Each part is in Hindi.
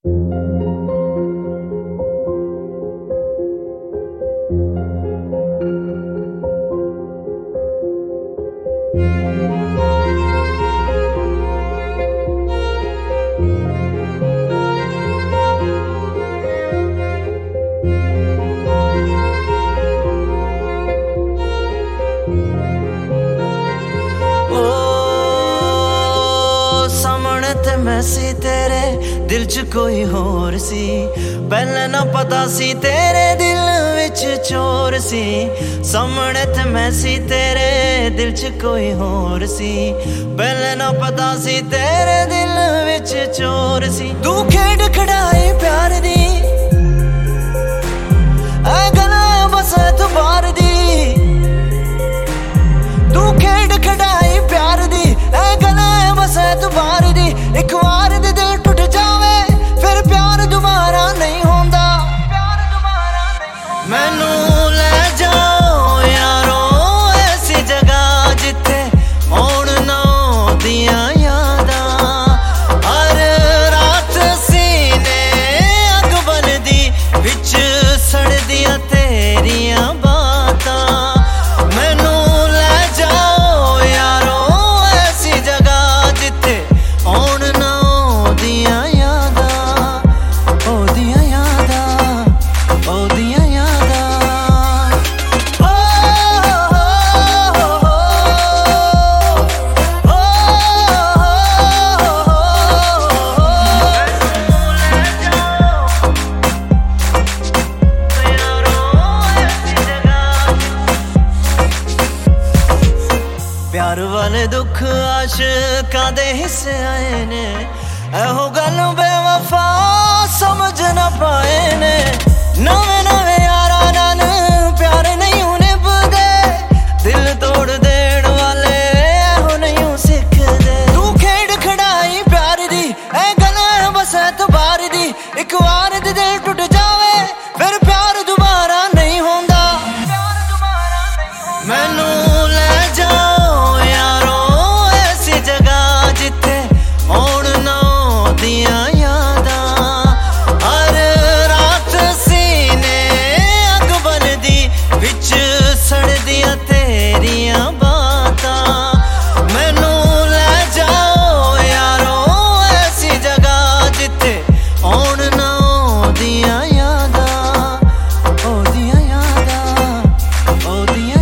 ते मैं सी तेरे दिल च कोई होर सी, पहले ना पता सी तेरे दिल विच चोर सी। सामने ते मैं सी तेरे दिल च कोई होर सी, पहले ना पता सी तेरे दिल विच चोर सी। तू खेड खड़ाई प्यार दी ऐ गला बस तू बार दी, तू खेड खड़ाई प्यार दी ऐ गला बस तू बार दी। एक बार दे दिल टूट जावे फिर प्यार दोबारा नहीं होंदा, मैनू ले जाओ यारो ऐसी जगह जिथे होण ना दियां यादां। हर रात सीने अग बनदी विच सड़दियां तेरियां बातां। मैनू ले जाओ यारो ऐसी जगह जिथे होण प्यार वाले दुख आशिकां दे हिस्से आए ने, एहो गल बेवफा समझ ना पाए ने। नवे नवे यारा नाल प्यार नहीं निभदे, दिल तोड़ देण वाले एहो नहीं सिखदे। तू खेड खड़ाई प्यार दी ऐ गल बस तू बार दी। एक बार दे दिल टूट जावे फिर प्यार दोबारा नहीं होंदा, मैनू ले जाओ यारो ऐसी जगह जिथे होण ना दियां यादां। हर रात सीने अग बनदी विच सड़दियां तेरियां बातां। मैनू ले जाओ यारो ऐसी जगह जिथे होण ना दियां यादां, ओ दियां यादां, ओ दियां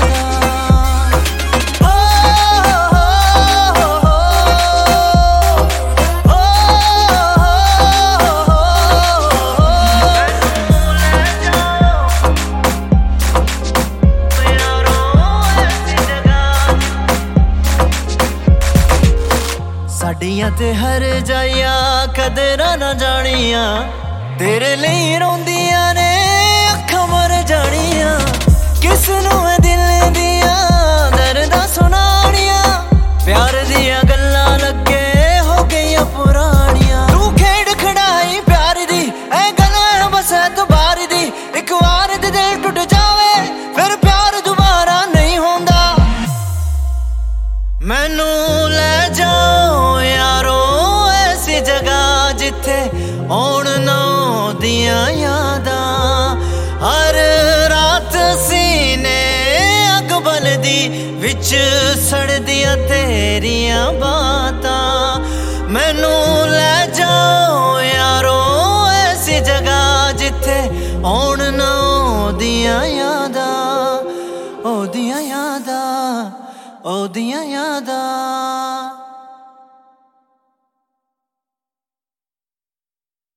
साडियां ते हर जाइया कदरां ना जानियां, तेरे लिए रोंदियां ने अखां मर जानियां। किस नूं है दिल दियां दर्दां सुनानियां, प्यार दियां गल्लां लगे हो गईयां पुरानियां। तू खेड खड़ाई प्यार दी ऐ गल्लां बस तू बार दी। एक बार दे दिल टूट जावे फिर प्यार दोबारा नहीं होंदा, मैनू ले जाओ यारो ऐसी जगह जिथे होण ना दियां यादां। हर रात सीने अग बनदी विच सड़दियां तेरियां बातां। मैनू ले जाओ यारो ऐसी जगह जिथे होण ना दियां यादां, ओ दियां यादां, ओ दियां यादां।